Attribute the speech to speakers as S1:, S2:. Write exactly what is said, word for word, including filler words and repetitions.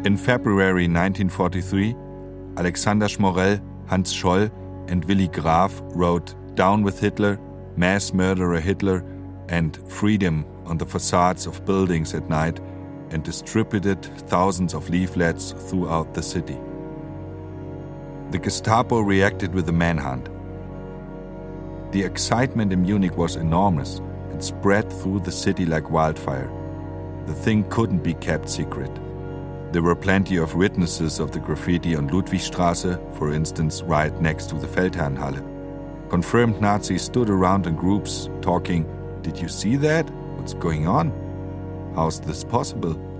S1: In February nineteen forty-three, Alexander Schmorell, Hans Scholl, and Willy Graf wrote "Down with Hitler," "Mass Murderer Hitler," and "Freedom" on the facades of buildings at night and distributed thousands of leaflets throughout the city. The Gestapo reacted with a manhunt. The excitement in Munich was enormous and spread through the city like wildfire. The thing couldn't be kept secret. There were plenty of witnesses of the graffiti on Ludwigstraße, for instance, right next to the Feldherrnhalle. Confirmed Nazis stood around in groups talking, "Did you see that? What's going on? How's this possible?"